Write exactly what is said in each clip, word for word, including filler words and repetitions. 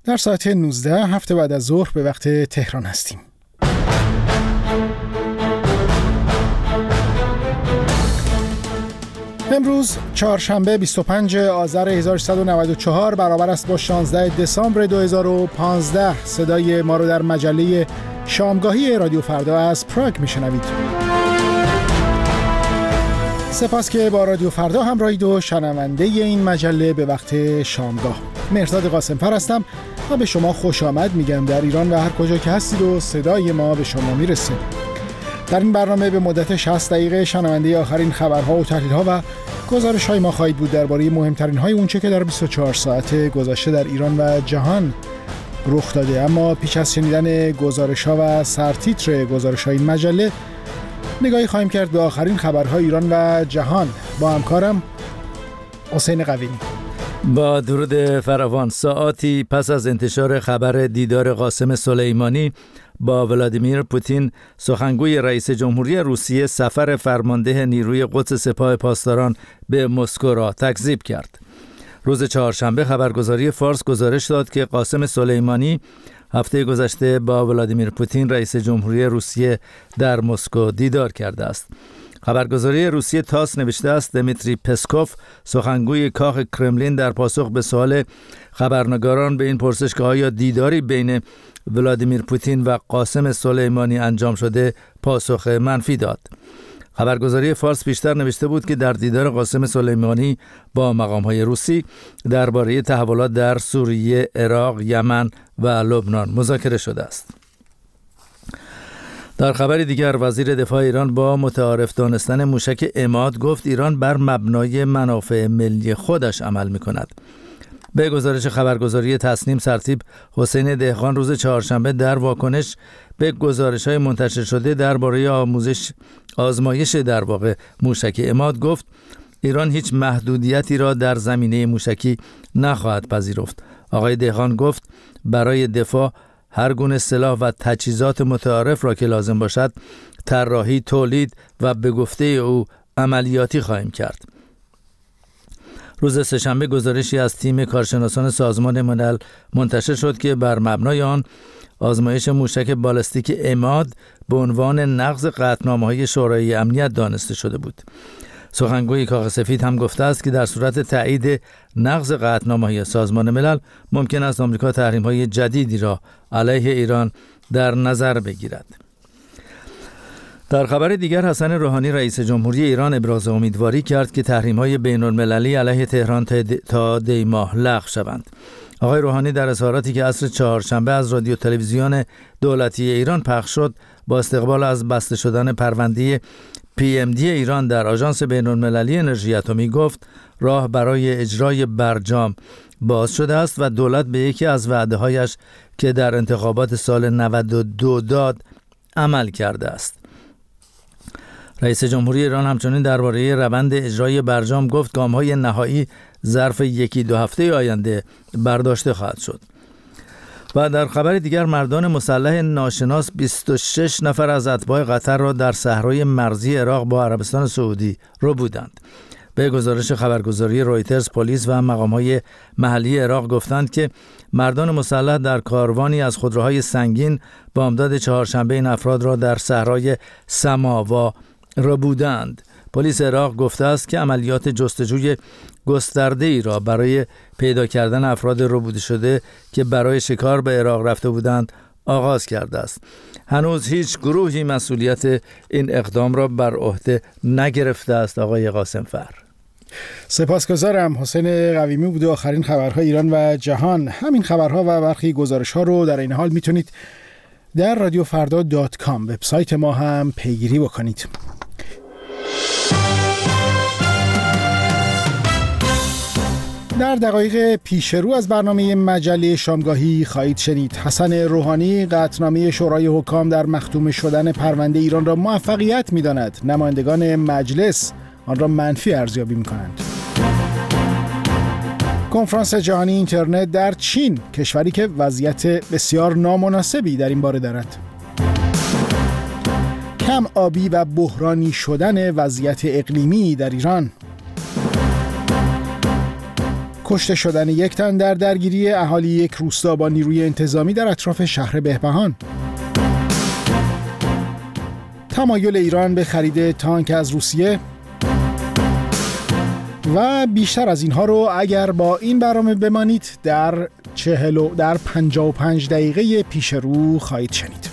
در ساعت نوزده هفته بعد از ظهر به وقت تهران هستیم. امروز چهارشنبه بیست و پنجم آذر هزار و سیصد و نود و چهار برابر است با شانزدهم دسامبر دو هزار و پانزده. صدای ما رو در مجله شامگاهی رادیو فردا از پراگ میشنوید. سپاس که با رادیو فردا همراهید و شنونده این مجله به وقت شامگاه. مهرزاد قاسم‌فر هستم و به شما خوش آمد میگم در ایران و هر کجا که هستید و صدای ما به شما میرسه. در این برنامه به مدت شصت دقیقه شنونده آخرین خبرها و تحلیل‌ها و گزارش‌های ما خواهید بود درباره مهمترین‌های اونچه که در بیست و چهار ساعت گذشته در ایران و جهان رخ داده. اما پیش از شنیدن گزارش‌ها و سرتیتر گزارش‌های این مجله، نگاهی خواهیم کرد به آخرین خبرهای ایران و جهان با همکارم حسین قوینی. با درود فراوان. ساعاتی پس از انتشار خبر دیدار قاسم سلیمانی با ولادیمیر پوتین، سخنگوی رئیس جمهوری روسیه سفر فرمانده نیروی قدس سپاه پاسداران به مسکو را تکذیب کرد. روز چهارشنبه خبرگزاری فارس گزارش داد که قاسم سلیمانی هفته گذشته با ولادیمیر پوتین رئیس جمهوری روسیه در مسکو دیدار کرده است. خبرگزاری روسیه تاس نوشته است دمیتری پسکوف، سخنگوی کاخ کرملین، در پاسخ به سوال خبرنگاران به این پرسش که آیا دیداری بین ولادیمیر پوتین و قاسم سلیمانی انجام شده، پاسخ منفی داد. خبرگزاری فارس بیشتر نوشته بود که در دیدار قاسم سلیمانی با مقام‌های روسی درباره تحولات در سوریه، عراق، یمن و لبنان مذاکره شده است. در خبری دیگر، وزیر دفاع ایران با متعارف دانستن موشک عماد گفت ایران بر مبنای منافع ملی خودش عمل می‌کند. به گزارش خبرگزاری تصنیم، سرتیپ حسین دهقان روز چهارشنبه در واکنش به گزارش‌های منتشر شده درباره آموزش آزمایش در واقع موشک عماد گفت ایران هیچ محدودیتی را در زمینه موشکی نخواهد پذیرفت. آقای دهقان گفت برای دفاع هر گونه سلاح و تجهیزات متعارف را که لازم باشد طراحی، تولید و به گفته او عملیاتی خواهیم کرد. روز سه‌شنبه گزارشی از تیم کارشناسان سازمان ملل منتشر شد که بر مبنای آن آزمایش موشک بالستیک عماد به عنوان نقض قطعنامه‌های شورای امنیت دانسته شده بود. سخنگوی کاخ سفید هم گفته است که در صورت تایید نقض قطعنامه‌های سازمان ملل ممکن است آمریکا تحریم‌های جدیدی را علیه ایران در نظر بگیرد. در خبر دیگر، حسن روحانی رئیس جمهوری ایران ابراز امیدواری کرد که تحریم‌های بین‌المللی علیه تهران تا دی ماه لغو شوند. آقای روحانی در اظهاراتی که عصر چهارشنبه از رادیو تلویزیون دولتی ایران پخش شد با استقبال از بسته شدن پرونده پی ام دی ایران در آژانس بین‌المللی انرژی اتمی گفت راه برای اجرای برجام باز شده است و دولت به یکی از وعده‌هایش که در انتخابات سال نود و دو داد عمل کرده است. رئیس جمهوری ایران همچنین درباره روند اجرای برجام گفت گام‌های نهایی ظرف یکی دو هفته آینده برداشته خواهد شد. و در خبر دیگر، مردان مسلح ناشناس بیست و شش نفر از اتباع قطر را در صحرای مرزی عراق با عربستان سعودی ربودند. به گزارش خبرگزاری رویترز، پلیس و مقام‌های محلی عراق گفتند که مردان مسلح در کاروانی از خودروهای سنگین بامداد چهارشنبه این افراد را در صحرای سماوا ربودند. پلیس عراق گفته است که عملیات جستجوی گسترده‌ای را برای پیدا کردن افراد ربوده شده که برای شکار به عراق رفته بودند آغاز کرده است. هنوز هیچ گروهی مسئولیت این اقدام را بر عهده نگرفته است. آقای قاسم‌فر. سپاسگزارم. حسین قویمی بود. آخرین خبرهای ایران و جهان. همین خبرها و برخی گزارش‌ها رو در این حال میتونید در رادیو فردا دات کام وبسایت ما هم پیگیری بکنید. در دقایق پیش رو از برنامه مجله شامگاهی خواهید شنید حسن روحانی قطعنامه شورای حکام در مختوم شدن پرونده ایران را موفقیت می‌داند. نمایندگان مجلس آن را منفی ارزیابی می‌کنند. کنفرانس جهانی اینترنت در چین، کشوری که وضعیت بسیار نامناسبی در این باره دارد. کم آبی و بحرانی شدن وضعیت اقلیمی در ایران. کشته شدن یک تن در درگیری اهالی یک روستا با نیروی انتظامی در اطراف شهر بهبهان. تمایل ایران به خرید تانک از روسیه و بیشتر از اینها رو اگر با این برنامه بمانید در چهل و در پنجاه و پنج دقیقه پیش رو خواهید شنید.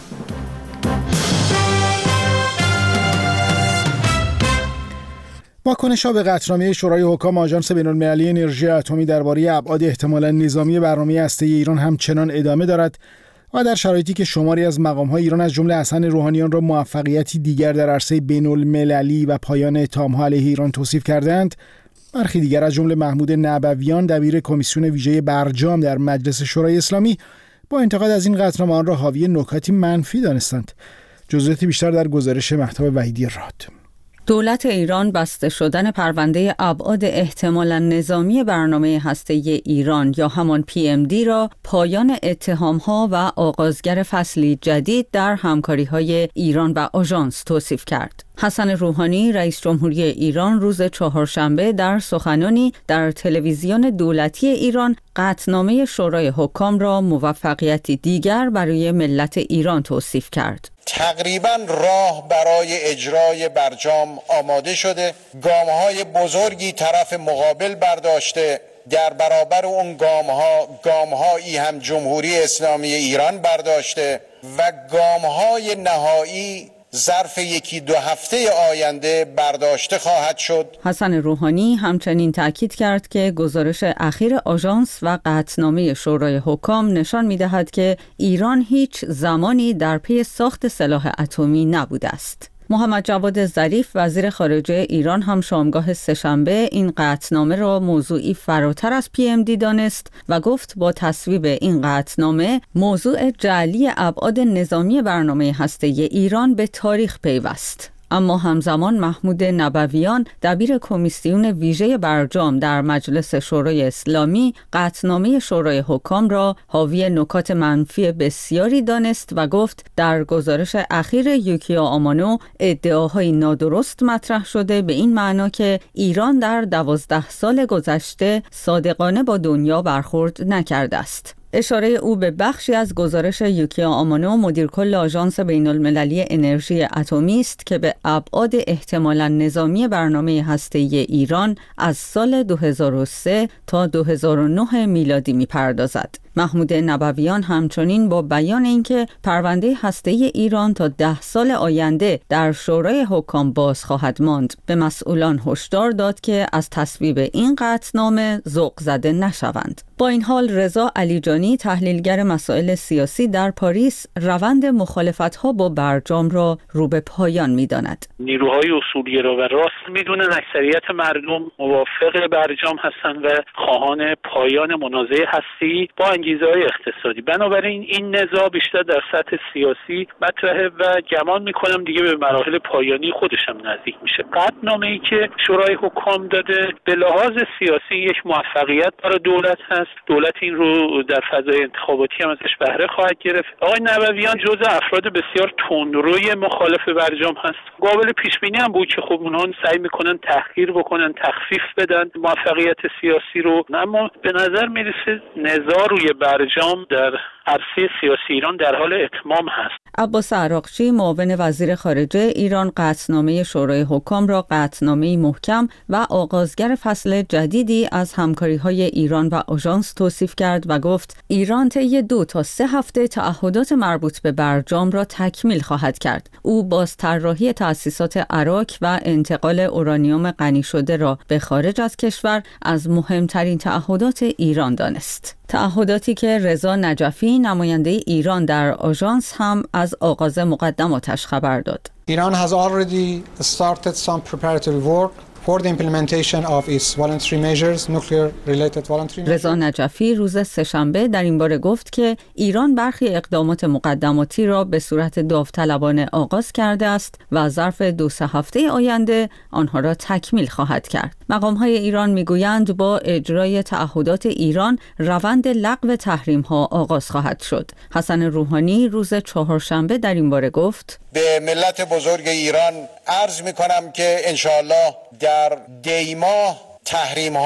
واکنش‌ها به قطعنامه شورای حکام آژانس بین‌المللی انرژی اتمی درباره ابعاد احتمالاً نظامی برنامه هسته‌ای ایران همچنان ادامه دارد و در شرایطی که شماری از مقام‌های ایران از جمله حسن روحانیان را موفقیتی دیگر در عرصه بین‌المللی و پایان اتهام‌ها علیه ایران توصیف کردند، برخی دیگر از جمله محمود نبویان دبیر کمیسیون ویژه برجام در مجلس شورای اسلامی با انتقاد از این قطعنامه آن را حاوی نکاتی منفی دانستند. جزئیات بیشتر در گزارش مهتاب وحیدی راد. دولت ایران بسته شدن پرونده ابعاد احتمالاً نظامی برنامه هسته‌ای ایران یا همان پی ام دی را پایان اتهام‌ها و آغازگر فصلی جدید در همکاری‌های ایران و آژانس توصیف کرد. حسن روحانی رئیس جمهوری ایران روز چهارشنبه در سخنانی در تلویزیون دولتی ایران قطعنامه شورای حکام را موفقیتی دیگر برای ملت ایران توصیف کرد. تقریباً راه برای اجرای برجام آماده شده، گام‌های بزرگی طرف مقابل برداشته، در برابر اون گام‌ها گام‌هایی هم جمهوری اسلامی ایران برداشته و گام‌های نهایی ظرف یکی دو هفته آینده برداشته خواهد شد. حسن روحانی همچنین تاکید کرد که گزارش اخیر آژانس و قطعنامه شورای حکام نشان می‌دهد که ایران هیچ زمانی در پی ساخت سلاح اتمی نبوده است. محمد جواد ظریف وزیر خارجه ایران هم شامگاه سه‌شنبه این قطعنامه را موضوعی فراتر از پی ام دی دانست و گفت با تصویب این قطعنامه موضوع جعلی ابعاد نظامی برنامه هسته‌ای ایران به تاریخ پیوست. اما همزمان محمود نبویان دبیر کمیسیون ویژه برجام در مجلس شورای اسلامی قطعنامه شورای حکام را حاوی نکات منفی بسیاری دانست و گفت در گزارش اخیر یوکیا آمانو ادعاهای نادرست مطرح شده به این معنا که ایران در دوازده سال گذشته صادقانه با دنیا برخورد نکرده است. اشاره او به بخشی از گزارش یوکیا آمانو مدیر کل آژانس بین‌المللی انرژی اتمی است که به ابعاد احتمالاً نظامی برنامه هسته‌ای ایران از سال دو هزار و سه تا دو هزار و نه میلادی می‌پردازد. محمود نبویان همچنین با بیان اینکه پرونده هسته‌ای ایران تا ده سال آینده در شورای حکام باز خواهد ماند به مسئولان هشدار داد که از تصویب این قطعنامه ذوق زده نشوند. با این حال رضا علیجانی تحلیلگر مسائل سیاسی در پاریس روند مخالفت‌ها با برجام را رو به پایان می‌داند. نیروهای اصولگرا و راست می‌دونن اکثریت مردم موافق برجام هستند و خواهان پایان منازعه هستی با انگیزه‌های اقتصادی. بنابراین این نزاع بیشتر در سطح سیاسی مطرحه و گمان می‌کنم دیگه به مراحل پایانی خودش هم نزدیک میشه. قطعنامه‌ای که شورای حکام داده به لحاظ سیاسی یک موفقیت برای دولت هست. دولت این رو در فضای انتخاباتی هم ازش بهره خواهد گرفت. آقای نبویان جزء افراد بسیار تندروی مخالف برجام هست. قابل پیش بینی هم بود که خب اونها سعی میکنن تحقیر بکنن، تخفیف بدن موفقیت سیاسی رو، اما به نظر میرسه نزاع روی برجام در عرصه سیاسی ایران در حال اتمام هست. عباس عراقچی معاون وزیر خارجه ایران قطعنامه شورای حکام را قطعنامه‌ای محکم و آغازگر فصل جدیدی از همکاری‌های ایران و آژانس توصیف کرد و گفت ایران طی دو تا سه هفته تعهدات مربوط به برجام را تکمیل خواهد کرد. او باز طراحی تأسیسات عراق و انتقال اورانیوم غنی شده را به خارج از کشور از مهمترین تعهدات ایران دانست. تعهداتی که رضا نجفی نماینده ایران در آژانس هم از آغاز مقدماتش خبر داد. Iran has already started some preparatory work for the implementation of its voluntary measures, nuclear-related voluntary measures. رضا نجفی روز سه‌شنبه در این باره گفت که ایران برخی اقدامات مقدماتی را به صورت داوطلبانه آغاز کرده است و ظرف دو سه هفته آینده آنها را تکمیل خواهد کرد. مقام‌های ایران می‌گویند با اجرای تعهدات ایران روند لغو تحریم‌ها آغاز خواهد شد. حسن روحانی روز چهارشنبه در این باره گفت: به ملت بزرگ ایران عرض می‌کنم که انشاءالله در دی ماه تحریم ها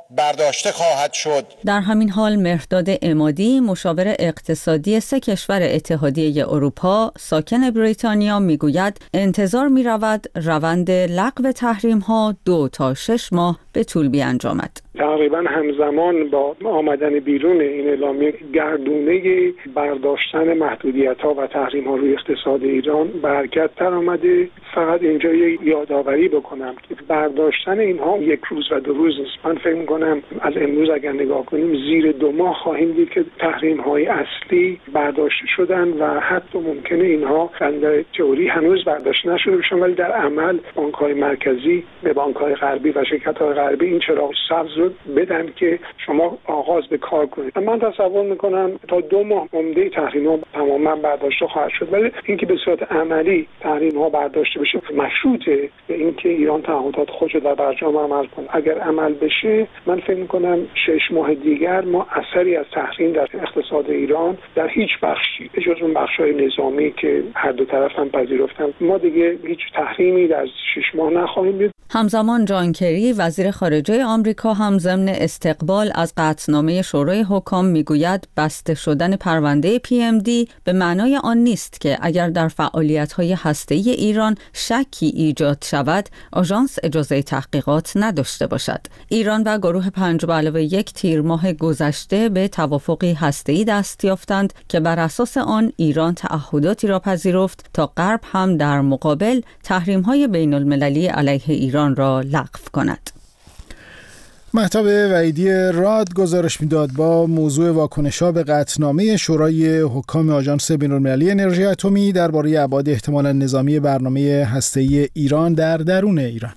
برداشته خواهد شد. در همین حال مهرداد عمادی مشاور اقتصادی سه کشور اتحادیه اروپا ساکن بریتانیا میگوید انتظار می‌رود روند لغو تحریم‌ها دو تا شش ماه به طول بیانجامد. تقریبا همزمان با آمدن بیرون این اعلامیه گردونه برداشتن محدودیت‌ها و تحریم‌ها روی اقتصاد ایران به حرکت در آمده. فقط اینجا یک یادآوری بکنم که برداشتن اینها یک روز و دو روز نیست. من فکر می‌کنم از امروز اگر نگاه کنیم زیر دو ماه خواهیم دید که تحریم‌های اصلی برداشته شدن و حتی ممکنه اینها در تئوری هنوز برداشته نشده باشن، ولی در عمل بانک‌های مرکزی به بانک‌های غربی و شرکت‌های غربی این چراغ سبز رو بدن که شما آغاز به کار کنید. من تصور میکنم تا دو ماه عمده تحریم‌ها تماما برداشته خواهد شد، ولی اینکه به صورت عملی تحریم‌ها برداشته بشه مشروطه به اینکه ایران تعهدات خودش رو در برجام عمل کنه. اگر عمل بشه من فکر میکنم شش ماه دیگر ما اثری از تحریم در اقتصاد ایران در هیچ بخشی به جز اون بخش‌های نظامی که هر دو طرف هم پذیرفتن ما دیگه هیچ تحریمی در شش ماه نخواهیم دید. همزمان جان کری وزیر خارجه آمریکا هم ضمن استقبال از قطعنامه شورای حکام میگوید بسته شدن پرونده پی ام دی به معنای آن نیست که اگر در فعالیت‌های هسته‌ای ایران شکی ایجاد شود آژانس اجازه تحقیقات نداشته باشد. ایران و گروه پنج به علاوه یک تیر ماه گذشته به توافقی هسته‌ای دست یافتند که بر اساس آن ایران تعهداتی را پذیرفت تا غرب هم در مقابل تحریم‌های بین‌المللی علیه ایران را لغو کند. مهتاب وحیدی راد گزارش میداد با موضوع واکنش‌ها به قطعنامه شورای حکام آژانس بین‌المللی انرژی اتمی درباره ابعاد احتمالاً نظامی برنامه هسته‌ای ایران در درون ایران.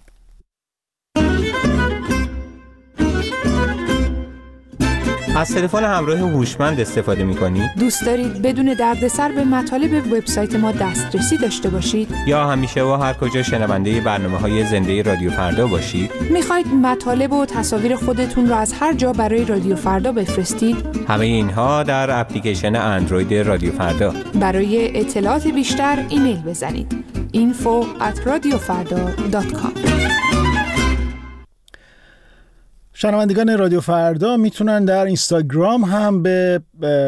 از تلفن همراه هوشمند استفاده می‌کنید؟ دوست دارید بدون دردسر به مطالب وبسایت ما دسترسی داشته باشید؟ یا همیشه و هر کجا شنونده برنامه‌های زنده رادیو فردا باشید؟ می‌خواید مطالب و تصاویر خودتون را از هر جا برای رادیو فردا بفرستید؟ همه اینها در اپلیکیشن اندروید رادیو فردا. برای اطلاعات بیشتر ایمیل بزنید info at radiofarda dot com. شنوندگان رادیو فردا میتونن در اینستاگرام هم به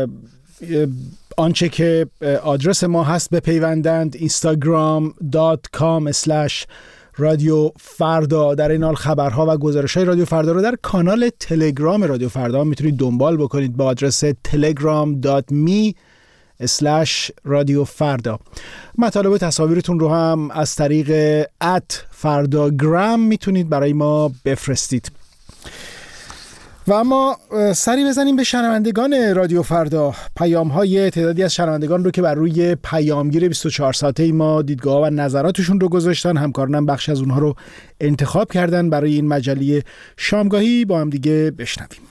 آنچه که آدرس ما هست بپیوندند instagram dot com slash رادیو فردا. در این حال خبرها و گزارش‌های رادیو فردا رو در کانال تلگرام رادیو فردا میتونید دنبال بکنید با آدرس telegram dot me slash رادیو فردا. مطالب و تصاویرتون رو هم از طریق ات فرداگرام میتونید برای ما بفرستید. و اما سری بزنیم به شنوندگان رادیو فردا. پیام‌های تعدادی از شنوندگان رو که بر روی پیامگیر بیست و چهار ساعته ما دیدگاه و نظراتشون رو گذاشتن، همکارانم بخش از اونها رو انتخاب کردن برای این مجله شامگاهی با هم دیگه بشنویم.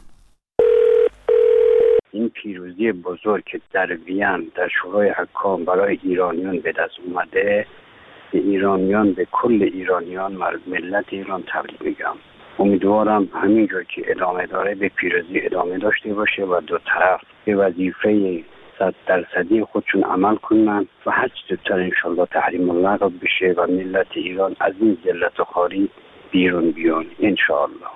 این پیروزی بزرگ که در وین در شورای حکام برای ایرانیان به دست اومده، به ایرانیان، به کل ایرانیان، ملت ایران تبریک میگم. امیدوارم همینجور که ادامه داره به پیروزی ادامه داشته باشه و دو طرف به وظیفه صد درصدی خودشون عمل کنن و هر چه زودتر انشالله تحریم لغو بشه و ملت ایران از این ذلت و خواری بیرون بیان انشالله.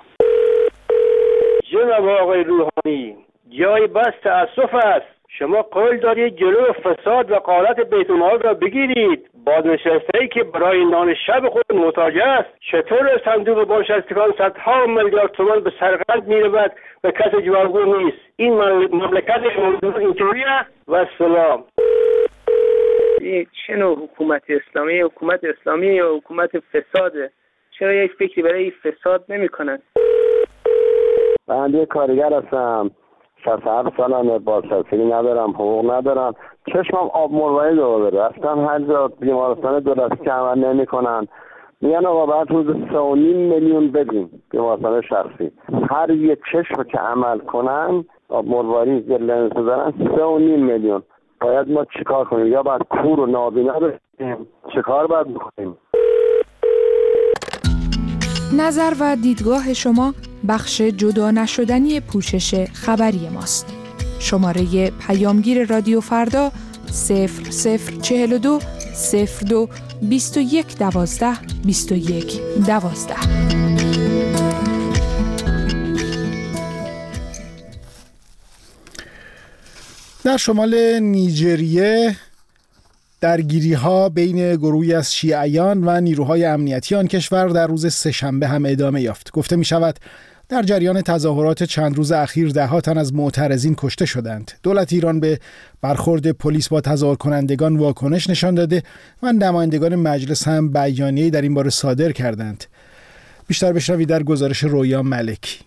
جناب آقای روحانی، جای بس تأسف است. شما قول دارید جلو فساد و غارت بیت المال را بگیرید. بازنشسته‌ای که برای نان شب خود محتاج است چطور صندوق بازنشستگان صدها میلیارد تومان به سرقت می‌رود و کسی جوابگو نیست؟ این مملکت اینطوری است و سلام. این چه نوع حکومت اسلامی؟ حکومت اسلامی یا حکومت فساده؟ چرا یک فکری برای فساد نمی‌کنند؟ من یک کارگر هستم، شصت و هفت سالمه، بازنشستگی ندارم، حقوق ندارم، چشمم آب مروارید رو داره. رفتم هر جا بیمارستان دولتی که عمل نمی کنن میگن آقا بعد روز سه و نیم میلیون بدیم بیمارستان شخصی. هر یک چشم که عمل کنن آب مروارید یا لنز بزنن سه و نیم میلیون. باید ما چیکار کنیم؟ یا باید کور و نابینا بشیم؟ چیکار باید بکنیم؟ نظر و دیدگاه شما بخش جدا نشدنی پوشش خبری ماست. شماره پیامگیر رادیو فردا صفر صفر چهل و دو صفر دو بیست و یک دوازده بیست و یک دوازده. در شمال نیجریه درگیری‌ها بین گروهی از شیعیان و نیروهای امنیتی آن کشور در روز سه‌شنبه هم ادامه یافت. گفته می‌شود در جریان تظاهرات چند روز اخیر ده‌ها تن از معترضین کشته شدند. دولت ایران به برخورد پلیس با تظاهر کنندگان واکنش نشان داده و نمایندگان مجلس هم بیانیه‌ای در این باره صادر کردند. بیشتر بشنوید در گزارش رویا ملکی.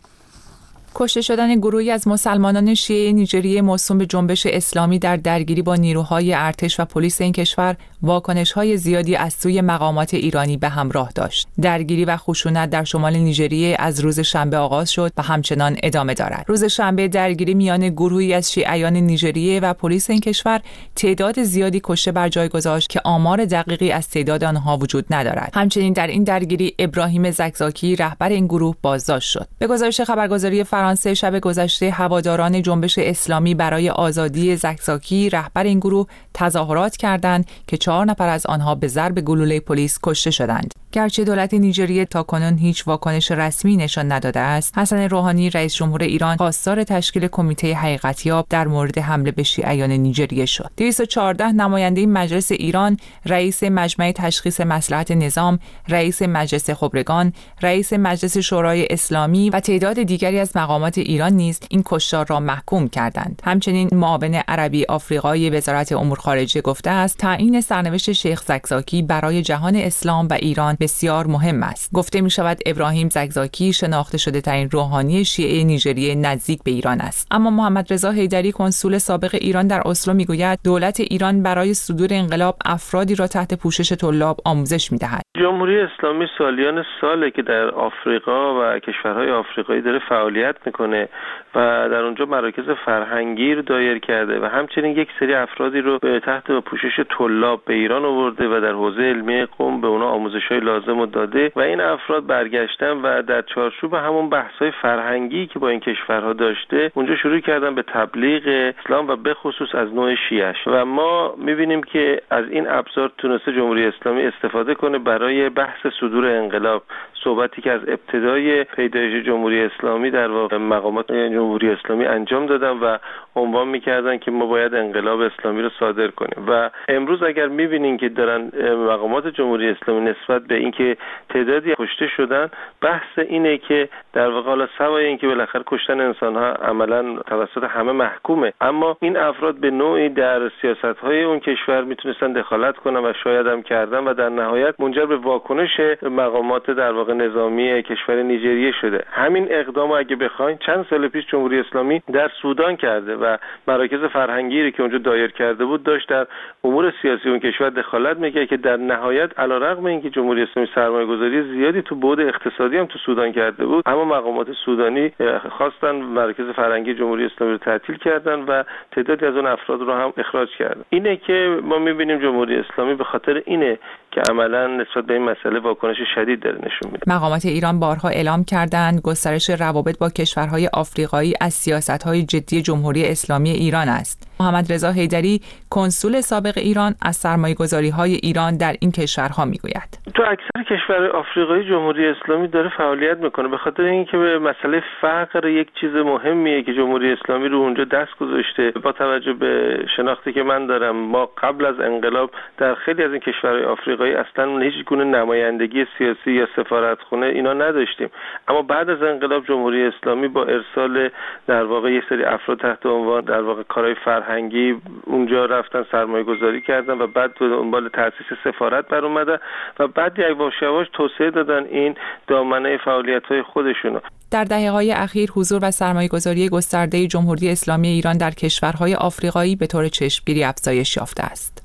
کشته شدن گروهی از مسلمانان شیعه نیجریه موسوم به جنبش اسلامی در درگیری با نیروهای ارتش و پلیس این کشور واکنش‌های زیادی از سوی مقامات ایرانی به همراه داشت. درگیری و خشونت در شمال نیجریه از روز شنبه آغاز شد و همچنان ادامه دارد. روز شنبه درگیری میان گروهی از شیعیان نیجریه و پلیس این کشور تعداد زیادی کشته بر جای گذاشت که آمار دقیقی از تعداد آنها وجود ندارد. همچنین در این درگیری ابراهیم زکزاکی رهبر این گروه بازداشت شد. به گزارش خبرگزاری فرانسه شب گذشته هواداران جنبش اسلامی برای آزادی زکزاکی رهبر این گروه تظاهرات کردند که چهار نفر از آنها به ضرب گلوله پلیس کشته شدند. گرچه دولت نیجریه تاکنون هیچ واکنش رسمی نشان نداده است، حسن روحانی رئیس جمهور ایران خواستار تشکیل کمیته حقیقتیاب در مورد حمله به شیعیان نیجریه شد. دویست و چهارده نماینده مجلس ایران، رئیس مجمع تشخیص مصلحت نظام، رئیس مجلس خبرگان، رئیس مجلس شورای اسلامی و تعداد دیگری از مقامات ایران نیز این کشتار را محکوم کردند. همچنین معاون عربی آفریقای وزارت امور خارجه گفته است تعیین سرنوشت شیخ زکزاکی برای جهان اسلام و ایران بسیار مهم است. گفته می شود ابراهیم زکزاکی شناخته شده ترین روحانی شیعه نیجریه نزدیک به ایران است. اما محمد رضا حیدری کنسول سابق ایران در اسلو می گوید دولت ایران برای صدور انقلاب افرادی را تحت پوشش طلاب آموزش می دهد. جمهوری اسلامی سالیان ساله که در آفریقا و کشورهای آفریقایی داره فعالیت میکنه و در اونجا مراکز فرهنگی رو دایر کرده و همچنین یک سری افرادی رو به تحت پوشش طلاب به ایران آورده و در حوزه علمی قم به اونا آموزش‌های لازم رو داده و این افراد برگشتن و در چارچوب همون بحث‌های فرهنگی که با این کشورها داشته اونجا شروع کردن به تبلیغ اسلام و به خصوص از نوع شیعه و ما می‌بینیم که از این ابزار تونسته جمهوری اسلامی استفاده کنه برای بحث صدور انقلاب. صحبتی که از ابتدای پیدایش جمهوری اسلامی در واقع مقامات جمهوری اسلامی انجام دادن و عنوان می‌کردن که ما باید انقلاب اسلامی رو صادر کنیم و امروز اگر می‌بینین که دارن مقامات جمهوری اسلامی نسبت به اینکه تعدادی کشته شدن بحث اینه که در واقع حالا سوای اینکه بالاخره کشتن انسان‌ها عملاً توسط همه محکومه، اما این افراد به نوعی در سیاست‌های اون کشور میتونستن دخالت کنن و شاید هم کردن و در نهایت منجر به واکنش مقامات در واقع نظامی کشور نیجریه شده. همین اقدامو اگه بخواید چند سال پیش جمهوری اسلامی در سودان کرده و مراکز فرهنگی که اونجا دایر کرده بود داشت در امور سیاسی اون کشور دخالت میکرد که در نهایت علیرغم اینکه جمهوری اسلامی سرمایه‌گذاری زیادی تو بعد اقتصادی هم تو سودان کرده بود، اما مقامات سودانی خواستن مراکز فرهنگی جمهوری اسلامی رو تعطیل کردن و تعدادی از اون افراد رو هم اخراج کردن. اینه که ما می‌بینیم جمهوری اسلامی به خاطر اینه که عملاً نسبت به این مسئله واکنش شدید داره نشون میده. مقامات ایران بارها اعلام کردند گسترش روابط با کشورهای آفریقایی از سیاست‌های جدی جمهوری اسلامی ایران است. محمد رضا حیدری کنسول سابق ایران از سرمایه‌گذاری‌های ایران در این کشورها میگوید. تو اکثر کشورهای آفریقایی جمهوری اسلامی داره فعالیت میکنه به خاطر اینکه به مسئله فقر یک چیز مهمیه که جمهوری اسلامی رو اونجا دست گذاشته. با توجه به شناختی که من دارم ما قبل از انقلاب در خیلی از این کشورهای آفریقایی اصلا هیچ گونه نمایندگی سیاسی یا سفارتخونه اینا نداشتیم، اما بعد از انقلاب جمهوری اسلامی با ارسال در واقع یک سری افراد تحت عنوان در واقع کارهای فرهنگی اونجا رفتن سرمایه گذاری کردن و بعد به دنبال تأسیس سفارت بر اومدن و بعد یواش یواش توسعه دادن این دامنه فعالیت‌های خودشونو. در دهه‌های اخیر حضور و سرمایه‌گذاری گسترده جمهوری اسلامی ایران در کشورهای آفریقایی به طور چشمگیری افزایش یافته است.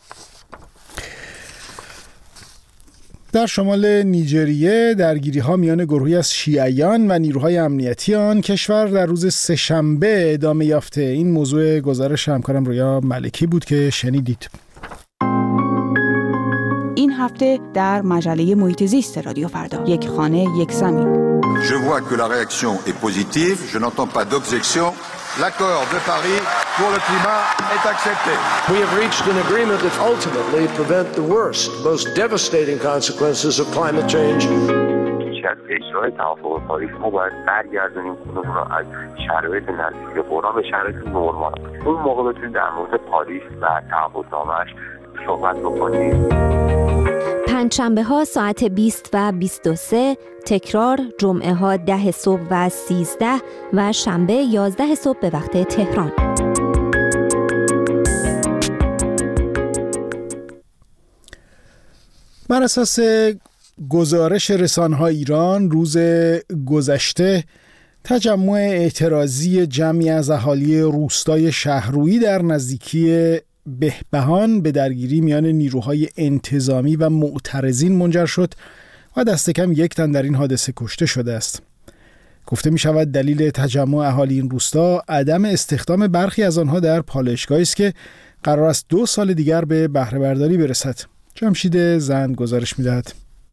در شمال نیجریه درگیری‌ها میان گروهی از شیعیان و نیروهای امنیتی آن کشور در روز سه‌شنبه ادامه یافته. این موضوع گزارش همکارم رویا ملکی بود که شنیدید. این هفته در مجله محیط زیست رادیو فردا یک خانه یک زمین. Je vois que la réaction est positive, je n'entends pas d'objection. L'accord de Paris pour le climat est accepté. We have reached an agreement that ultimately prevent the worst, most devastating consequences of climate change. از اجرای توافق پاریس ما باید برگردونیم خودمون رو از شرایط نزدیک بحران به شرایط نرمال. اون موقع بتونیم در مورد پاریس و تعهدنامه‌اش صحبت بکنیم. پنجشنبه ها ساعت بیست و بیست و سه، تکرار جمعه ها ده صبح و سیزده و شنبه یازده صبح به وقت تهران. بر اساس گزارش رسانه‌های ایران روز گذشته تجمع اعتراضی جمعی از اهالی روستای شهرویی در نزدیکی بهبهان به درگیری میان نیروهای انتظامی و معترضین منجر شد و دست کم یک تن در این حادثه کشته شده است. گفته می شود دلیل تجمع اهالی این روستا عدم استخدام برخی از آنها در پالایشگاهی است که قرار است دو سال دیگر به بهره برداری برسد. جمشید زند گزارش می‌دهد.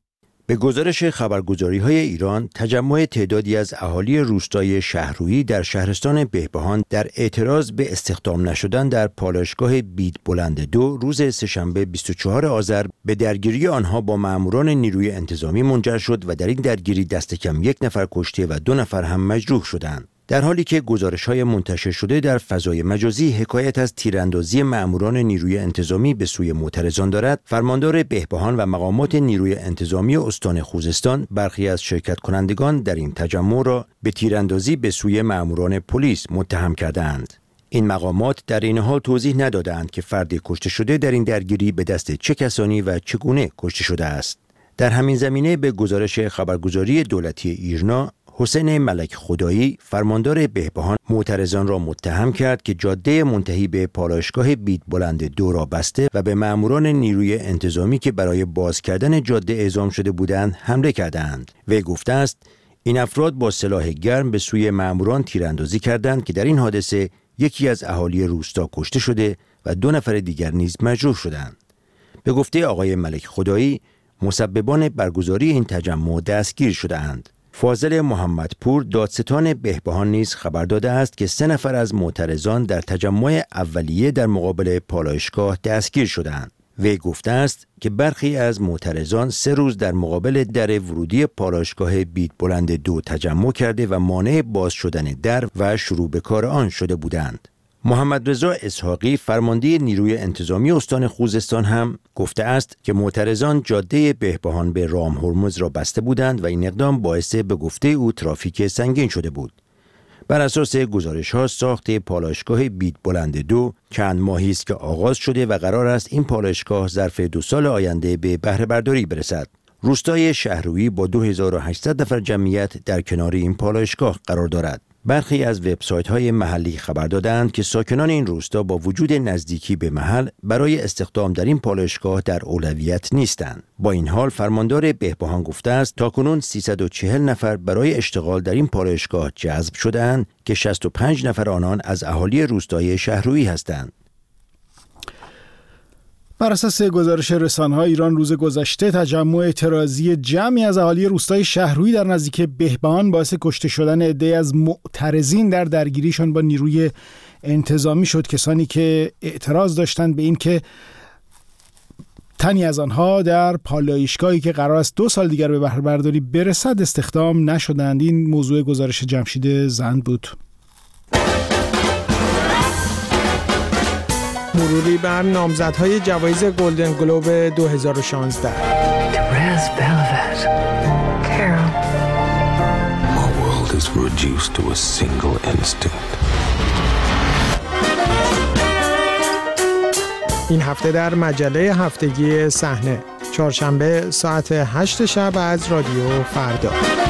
به گزارش خبرگزاری‌های ایران، تجمع تعدادی از اهالی روستای شهرویی در شهرستان بهبهان در اعتراض به استخدام نشدن در پالایشگاه بید بلند دو روز سه‌شنبه بیست و چهارم آذر به درگیری آنها با ماموران نیروی انتظامی منجر شد و در این درگیری دست کم یک نفر کشته و دو نفر هم مجروح شدند. در حالی که گزارش‌های منتشر شده در فضای مجازی حکایت از تیراندازی ماموران نیروی انتظامی به سوی معترضان دارد، فرماندار بهبهان و مقامات نیروی انتظامی استان خوزستان برخی از شرکت کنندگان در این تجمع را به تیراندازی به سوی ماموران پلیس متهم کردند. این مقامات در این حال توضیح ندادند که فرد کشته شده در این درگیری به دست چه کسانی و چگونه کشته شده است. در همین زمینه به گزارش خبرگزاری دولتی ایرنا، حسین ملک خدایی فرماندار بهبهان معترضان را متهم کرد که جاده منتهی به پالایشگاه بید بلند دو را بسته و به ماموران نیروی انتظامی که برای باز کردن جاده اعزام شده بودند حمله کردند. وی گفته است این افراد با سلاح گرم به سوی ماموران تیراندازی کردند که در این حادثه یکی از اهالی روستا کشته شده و دو نفر دیگر نیز مجروح شدند. به گفته آقای ملک خدایی، مسببان برگزاری این تجمع دستگیر شده‌اند. فاضل محمدپور دادستان بهبهان نیز خبر داده است که سه نفر از معترضان در تجمع اولیه در مقابل پالایشگاه دستگیر شدند. وی گفته است که برخی از معترضان سه روز در مقابل در ورودی پالایشگاه بید بلند دو تجمع کرده و مانع باز شدن در و شروع به کار آن شده بودند. محمد رضا اسحاقی فرمانده نیروی انتظامی استان خوزستان هم گفته است که معترضان جاده بهبهان به رام هرمز را بسته بودند و این اقدام باعث به گفته او ترافیک سنگین شده بود. بر اساس گزارش‌ها ساخت پالایشگاه بید بلند دو چند ماهی است که آغاز شده و قرار است این پالایشگاه ظرف دو سال آینده به بهره برداری برسد. روستای شهرویی با دو هزار و هشتصد نفر جمعیت در کنار این پالایشگاه قرار دارد. برخی از وبسایت‌های محلی خبر دادند که ساکنان این روستا با وجود نزدیکی به محل برای استخدام در این پالایشگاه در اولویت نیستند. با این حال فرماندار بهبهان گفته است تاکنون سیصد و چهل نفر برای اشتغال در این پالایشگاه جذب شده‌اند که شصت و پنج نفر آنان از اهالی روستای شهرویی هستند. بر اساس گزارش رسانه‌های ایران روز گذشته تجمع اعتراضی جمعی از اهالی روستای شهرویی در نزدیک بهبهان باعث کشته شدن عده‌ای از معترضین در درگیریشان با نیروی انتظامی شد. کسانی که اعتراض داشتند به این که تنی از آنها در پالایشگاهی که قرار است دو سال دیگر به بهره برداری برسد استخدام نشدند. این موضوع گزارش جمشید زند بود. مروری بر نامزدهای جوایز گلدن گلوب دو هزار و شانزده. این هفته در مجله هفتگی صحنه، چهارشنبه ساعت هشت شب از رادیو فردا.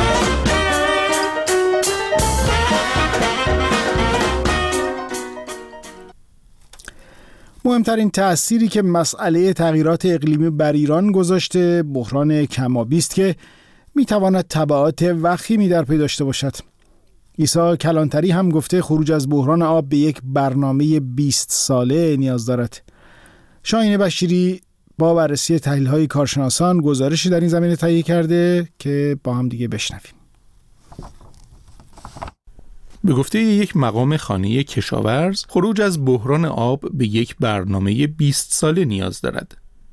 مهمترین تأثیری که مسئله تغییرات اقلیمی بر ایران گذاشته بحران کم‌آبی است که میتواند تبعات وخیمی در پی داشته باشد. عیسی کلانتری هم گفته خروج از بحران آب به یک برنامه بیست ساله نیاز دارد. شاهین بشیری با بررسی تحلیل‌های کارشناسان گزارشی در این زمینه تهیه کرده که با هم دیگه بشنویم. به گفته یک مقام خانه کشاورز، خروج از بحران آب به یک برنامه بیست ساله نیاز دارد.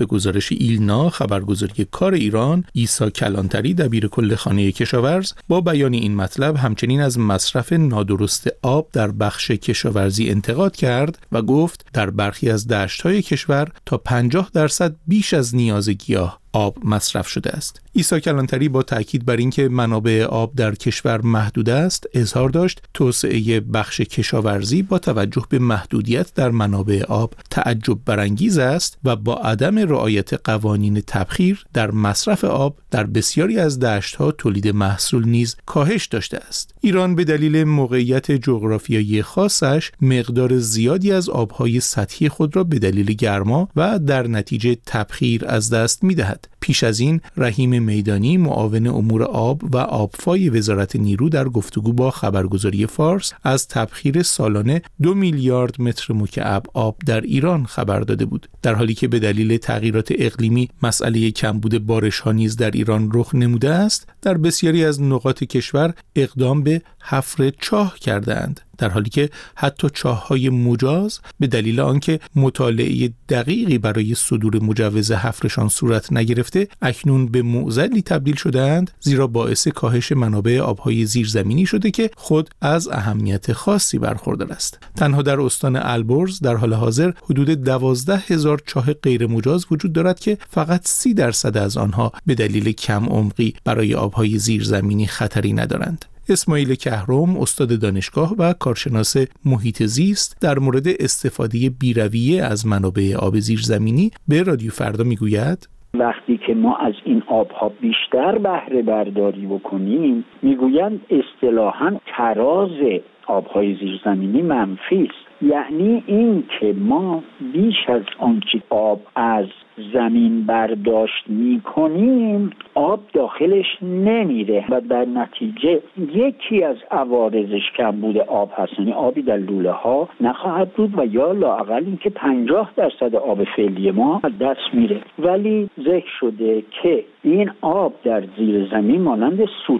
به گزارش ایلنا خبرگزاری کار ایران، عیسی کلانتری دبیر کل خانه کشاورز با بیان این مطلب همچنین از مصرف نادرست آب در بخش کشاورزی انتقاد کرد و گفت در برخی از دشت‌های کشور تا پنجاه درصد بیش از نیاز گیاه آب مصرف شده است. عیسی کلانتری با تاکید بر اینکه منابع آب در کشور محدود است، اظهار داشت توسعه بخش کشاورزی با توجه به محدودیت در منابع آب تعجب برانگیز است و با عدم رعایت قوانین تبخیر در مصرف آب در بسیاری از دشت‌ها تولید محصول نیز کاهش داشته است. ایران به دلیل موقعیت جغرافیایی خاصش مقدار زیادی از آب‌های سطحی خود را به دلیل گرما و در نتیجه تبخیر از دست می‌دهد. پیش از این رحیم میدانی معاون امور آب و آبفای وزارت نیرو در گفتگو با خبرگزاری فارس از تبخیر سالانه دو میلیارد متر مکعب آب در ایران خبر داده بود، در حالی که به دلیل تغییرات اقلیمی مسئله کمبود بارش‌ها نیز در ایران رخ نموده است. در بسیاری از نقاط کشور اقدام به حفر چاه کردند، در حالی که حتی چاه‌های مجاز به دلیل آنکه مطالعه دقیقی برای صدور مجوز حفرشان صورت نگرفته اکنون به معضلی تبدیل شده‌اند، زیرا باعث کاهش منابع آب‌های زیرزمینی شده که خود از اهمیت خاصی برخوردار است. تنها در استان البرز در حال حاضر حدود دوازده هزار چاه غیر مجاز وجود دارد که فقط سی درصد از آنها به دلیل کم عمقی برای آب‌های زیرزمینی خطری ندارند. اسماعیل کهرم استاد دانشگاه و کارشناس محیط زیست در مورد استفاده بی‌رویه از منابع آب زیرزمینی به رادیو فردا میگوید: وقتی که ما از این آبها بیشتر بهره برداری بکنیم، میگویند اصطلاحاً تراز آبهای زیرزمینی منفی است. یعنی این که ما بیش از آنچه آب از زمین برداشت میکنیم آب داخلش نمیره و در نتیجه یکی از عوارضش کمبود آب هست، یعنی آبی در لوله ها نخواهد بود و یا لااقل اینکه پنجاه درصد آب فعلی ما از دست میره. ولی ذکر شده که این آب در زیر زمین مانند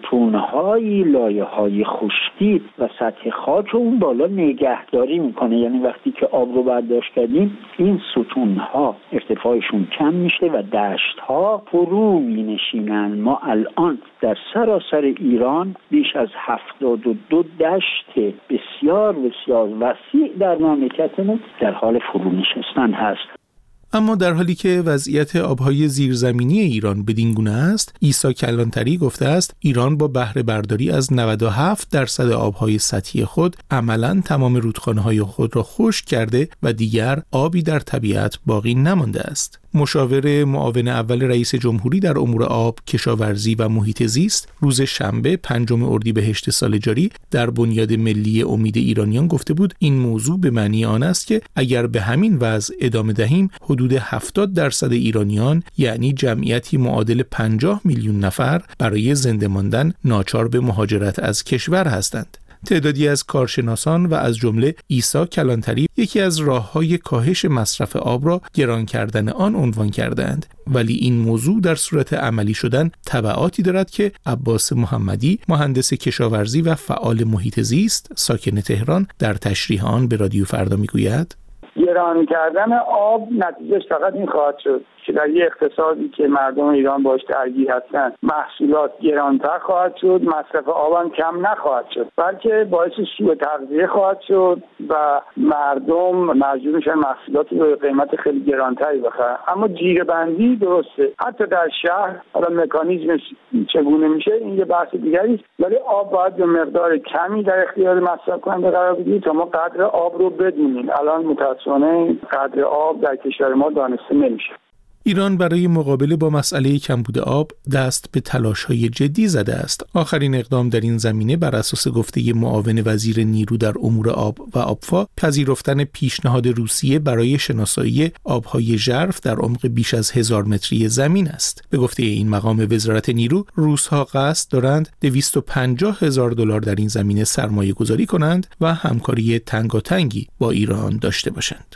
ستونهای لایه‌های خشکی و سطح خاک اون بالا نگهداری میکنه، یعنی وقتی که آب رو برداشت کردیم این ستونها ارتفاعشون کم میشه و دشتها فرو می نشینن. ما الان در سراسر ایران بیش از هفتاد و دو دشت بسیار بسیار وسیع در مملکتمون در حال فرو نشستن هست. اما در حالی که وضعیت آبهای زیرزمینی ایران بدین گونه است، عیسی کلانتری گفته است ایران با بهره برداری از نود و هفت درصد آبهای سطحی خود عملاً تمام رودخانه‌های خود را خشک کرده و دیگر آبی در طبیعت باقی نمانده است. مشاور معاون اول رئیس جمهوری در امور آب، کشاورزی و محیط زیست روز شنبه پنجم اردیبهشت سال جاری در بنیاد ملی امید ایرانیان گفته بود این موضوع به معنی آن است که اگر به همین وضع ادامه دهیم حدود هفتاد درصد ایرانیان، یعنی جمعیتی معادل پنجاه میلیون نفر، برای زنده ماندن ناچار به مهاجرت از کشور هستند. تعدادی از کارشناسان و از جمله عیسی کلانتری یکی از راه‌های کاهش مصرف آب را گران کردن آن عنوان کردند، ولی این موضوع در صورت عملی شدن تبعاتی دارد که عباس محمدی، مهندس کشاورزی و فعال محیط زیست ساکن تهران، در تشریح آن به رادیو فردا میگوید: گران کردن آب نتیجهش فقط این خواهد شد که در یک اقتصادی که مردم ایران باش درگیر هستند محصولات گرانتر خواهد شد، مصرف آب هم کم نخواهد شد، بلکه باعث سوء تغذیه خواهد شد و مردم مجبور میشن محصولاتی رو قیمت خیلی گرانتری بخرن. اما جیره‌بندی درسته، حتی در شهر حالا مکانیزمش چگونه میشه این یه بحث دیگری است، ولی آب باید به مقدار کمی در اختیار مصرف کننده قرار بگیرید تا ما قدر آب رو بدونیم. الان متأسفانه قدر آب در کشور ما دانسته نمیشه. ایران برای مقابله با مسئله کمبود آب دست به تلاش‌های جدی زده است. آخرین اقدام در این زمینه بر اساس گفته معاون وزیر نیرو در امور آب و آبفا پذیرفتن پیشنهاد روسیه برای شناسایی آب‌های ژرف در عمق بیش از هزار متری زمین است. به گفته این مقام وزارت نیرو، روس‌ها قصد دارند دویست و پنجاه هزار دلار در این زمینه سرمایه‌گذاری کنند و همکاری تنگاتنگی با ایران داشته باشند.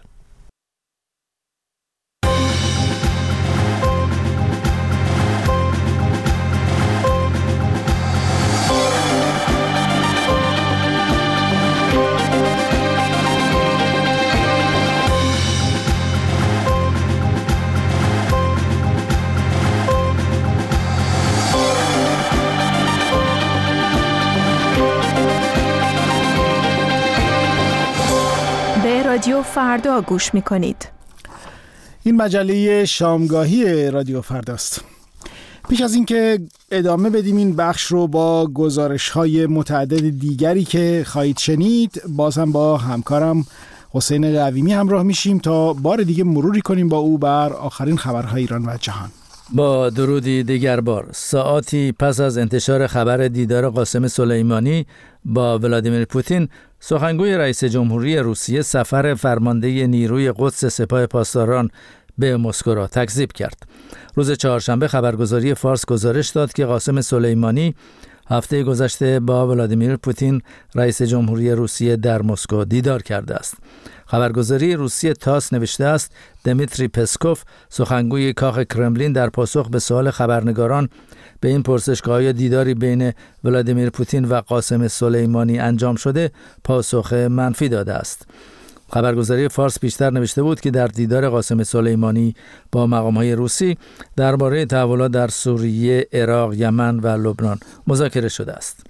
رادیو فردا گوش می‌کنید. این مجله شامگاهی رادیو فرداست. پیش از اینکه ادامه بدیم این بخش رو با گزارش‌های متعدد دیگری که خواهید شنید، بازم با همکارم حسین قویمی همراه میشیم تا بار دیگه مروری کنیم با او بر آخرین خبرهای ایران و جهان. با درودی دیگر بار، ساعاتی پس از انتشار خبر دیدار قاسم سلیمانی با ولادیمیر پوتین، سخنگوی رئیس جمهوری روسیه سفر فرمانده نیروی قدس سپاه پاسداران به مسکو را تکذیب کرد. روز چهارشنبه خبرگزاری فارس گزارش داد که قاسم سلیمانی هفته گذشته با ولادیمیر پوتین رئیس جمهوری روسیه در مسکو دیدار کرده است. خبرگزاری روسیه تاس نوشته است دمیتری پسکوف، سخنگوی کاخ کرملین، در پاسخ به سوال خبرنگاران به این پرسش که آیا دیداری بین ولادیمیر پوتین و قاسم سلیمانی انجام شده، پاسخ منفی داده است. خبرگزاری فارس بیشتر نوشته بود که در دیدار قاسم سلیمانی با مقام‌های روسی درباره تحولات در سوریه، عراق، یمن و لبنان مذاکره شده است.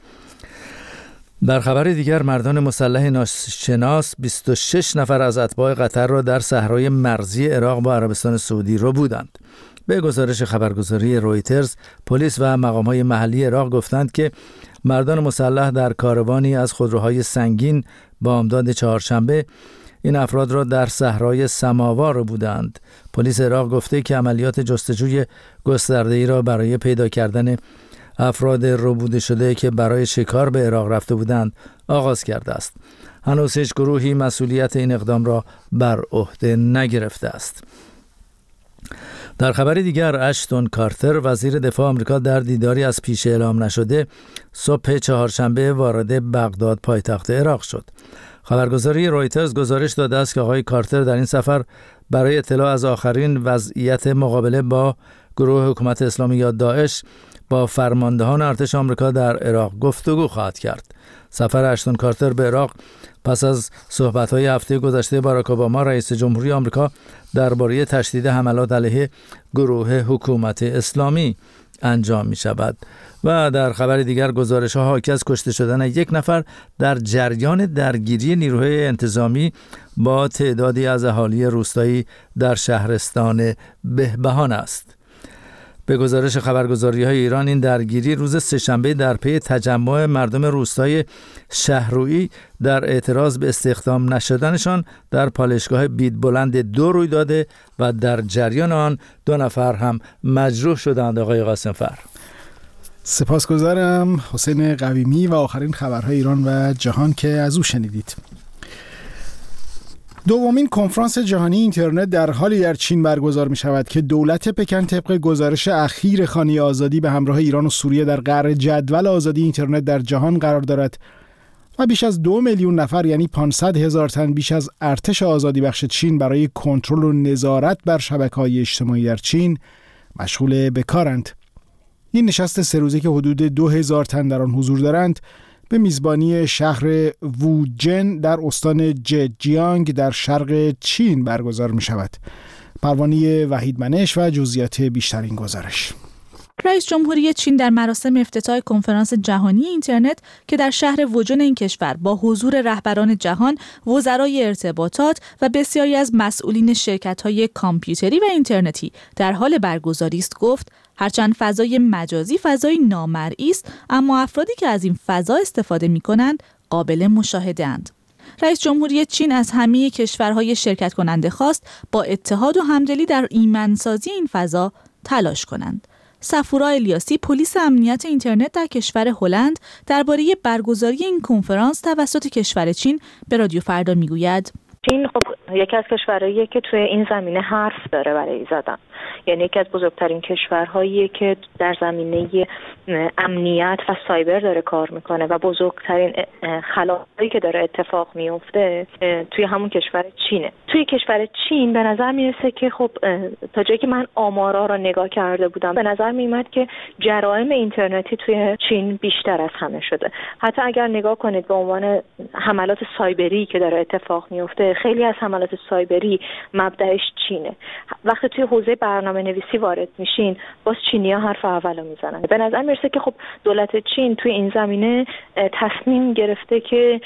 در خبر دیگر، مردان مسلح ناشناس بیست و شش نفر از اتباع قطر را در صحرای مرزی عراق با عربستان سعودی رو بودند. به گزارش خبرگزاری رویترز، پلیس و مقام‌های محلی عراق گفتند که مردان مسلح در کاروانی از خودروهای سنگین بامداد چهارشنبه این افراد را در صحرای سماوار بودند. پلیس عراق گفته که عملیات جستجوی گسترده‌ای را برای پیدا کردن افراد ربوده شده که برای شکار به عراق رفته بودند آغاز کرده است. هنوز هیچ گروهی مسئولیت این اقدام را بر عهده نگرفته است. در خبر دیگر، اشتون کارتر، وزیر دفاع آمریکا، در دیداری از پیش اعلام نشده صبح چهارشنبه وارد بغداد پایتخت عراق شد. خبرگزاری رویترز گزارش داده است که آقای کارتر در این سفر برای اطلاع از آخرین وضعیت مقابله با گروه حکومت اسلامی یا داعش با فرماندهان ارتش آمریکا در عراق گفتگو خواهد کرد. سفر اشتون کارتر به عراق پس از صحبت‌های هفته گذشته باراک اوباما رئیس جمهوری آمریکا درباره تشدید حملات علیه گروه حکومت اسلامی انجام می شود. و در خبر دیگر، گزارش‌ها حاکی از کشته شدن یک نفر در جریان درگیری نیروهای انتظامی با تعدادی از اهالی روستایی در شهرستان بهبهان است. به گزارش خبرگزاری‌های ایران، این درگیری روز سه‌شنبه در پی تجمع مردم روستای شهرویی در اعتراض به استخدام نشدنشان در پالایشگاه بیدبلند دو روی داده و در جریان آن دو نفر هم مجروح شدند. آقای قاسم‌فر. سپاسگزارم حسین قویمی و آخرین خبرهای ایران و جهان که از او شنیدید. دومین کنفرانس جهانی اینترنت در حالی در چین برگزار می شود که دولت پکن طبق گزارش اخیر خانه آزادی به همراه ایران و سوریه در قعر جدول آزادی اینترنت در جهان قرار دارد و بیش از دو میلیون نفر، یعنی پانصد هزار تن بیش از ارتش آزادی بخش چین برای کنترل و نظارت بر شبکه‌های اجتماعی در چین مشغول به کارند. این نشست سه روزه که حدود دو هزار تن در آن حضور دارند به میزبانی شهر ووجن در استان ججیانگ در شرق چین برگزار می شود. پروانه وحید منش و جزئیات بیشتر این گزارش. رئیس جمهوری چین در مراسم افتتاح کنفرانس جهانی اینترنت که در شهر ووجن این کشور با حضور رهبران جهان، وزرای ارتباطات و بسیاری از مسئولین شرکت‌های کامپیوتری و اینترنتی در حال برگزاری است، گفت هرچند فضای مجازی فضای نامرئی است، اما افرادی که از این فضا استفاده می‌کنند قابل مشاهده‌اند. رئیس جمهوری چین از همه کشورهای شرکت کننده خواست با اتحاد و همدلی در ایمنسازی این فضا تلاش کنند. صفورا الیاسی، پلیس امنیت اینترنت در کشور هلند، درباره برگزاری این کنفرانس توسط کشور چین به رادیو فردا میگوید: چین خب یکی از کشورهاییه که توی این زمینه حرف داره برای زدن. یعنی یکی از بزرگترین کشورهاییه که در زمینه امنیت و سایبر داره کار میکنه و بزرگترین خلاقی که داره اتفاق میفته توی همون کشور چینه. توی کشور چین به نظر میرسه که خب تا جایی که من آمارا رو نگاه کرده بودم، به نظر میومد که جرایم اینترنتی توی چین بیشتر از همه شده. حتی اگر نگاه کنید به عنوان حملات سایبری که داره اتفاق میفته، خیلی از حملات سایبری مبدأش چینه. وقتی توی حوزه برنامه نویسی وارد میشین باز چینی‌ها حرف اولو میزنن. به نظر میرسه که خب دولت چین توی این زمینه تصمیم گرفته که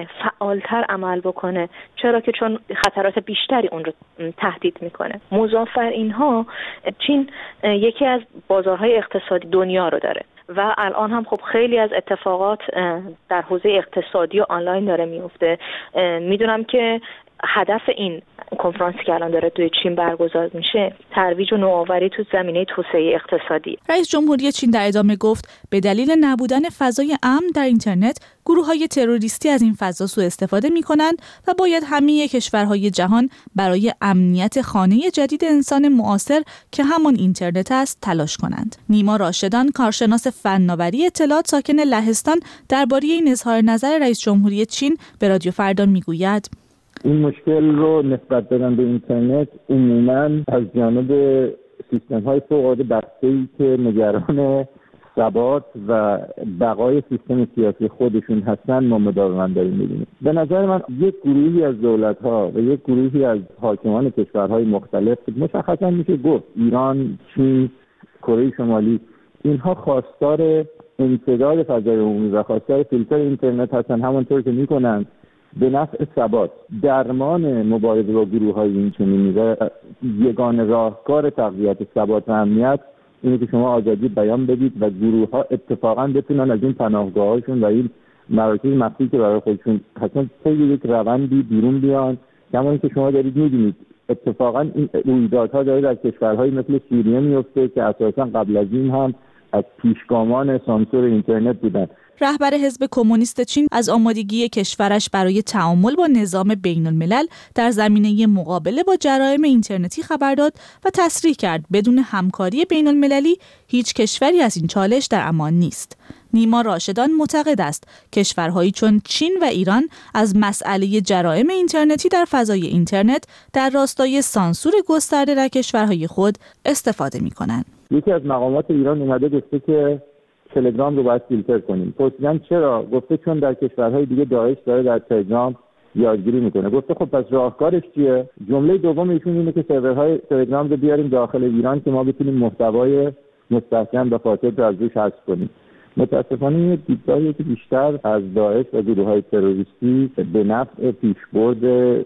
فعالتر عمل بکنه. چرا که چون خطرات بیشتری اون رو تهدید میکنه. مضاف بر اینها چین یکی از بازارهای اقتصادی دنیا رو داره و الان هم خب خیلی از اتفاقات در حوزه اقتصادی و آنلاین داره میفته. میدونم که هدف این کنفرانسی که الان داره توی چین برگزار میشه ترویج و نوآوری تو زمینه توسعه اقتصادی. رئیس جمهوری چین در ادامه گفت به دلیل نبودن فضای امن در اینترنت گروه‌های تروریستی از این فضا سوء استفاده می‌کنند و باید همه کشورهای جهان برای امنیت خانه جدید انسان معاصر که همان اینترنت است تلاش کنند. نیما راشدان کارشناس فناوری اطلاعات ساکن لهستان درباره این اظهار نظر رئیس جمهوری چین به رادیو فردا میگوید این مشکل رو نسبت دادن به اینترنت عموماً از جانب سیستم‌های فوق‌العاده بسته‌ای که نگران ثبات و بقای سیستم سیاسی خودشون هستن ما مداوما داریم می‌بینیم. به نظر من یک گروهی از دولت‌ها و یک گروهی از حاکمان کشورهای مختلف مشخصاً میشه گفت ایران، چین، کره شمالی، اینها خواستار انسداد فضای عمومی و خواستار فیلتر اینترنت هستن، همونطور که می‌کنن به نفع ثبات. درمان مبارزه با گروه‌های اینچنینی و یگانه راهکار تقویت ثبات و امنیت اینه که شما آزادی بیان بدید و گروه‌ها اتفاقاً بتونن از این پناهگاه‌هاشون و این مراکز مخفی که برای خودشون حتما طی یک روندی بیرون بیان. کما که شما دارید می‌بینید اتفاقاً این رویدادها داره در کشورهای مثل سوریه میفته که اساساً قبل از این هم از پیشگامان سانسور اینترنت بودن. رهبر حزب کمونیست چین از آمادگی کشورش برای تعامل با نظام بین الملل در زمینه مقابله با جرایم اینترنتی خبر داد و تصریح کرد بدون همکاری بین المللی هیچ کشوری از این چالش در امان نیست. نیما راشدان معتقد است کشورهایی چون چین و ایران از مسئله جرایم اینترنتی در فضای اینترنت در راستای سانسور گسترده در کشورهای خود استفاده می‌کنند. یکی از مقامات ایران اومده گفته که تلگرام رو باید فیلتر کنیم. پرسیدن چرا؟ گفته چون در کشورهای دیگه داعش داره در تلگرام یادگیری میکنه. گفته خب پس راهکارش چیه؟ جمله دوم ایشون اینه که سرورهای تلگرام رو بیاریم داخل ایران که ما بتونیم محتوای مستحکم و فاسد رو از روش حذف کنیم. متاسفانه این دیدگاهیه که بیشتر از داعش و گروه‌های تروریستی به نفع پیشبرد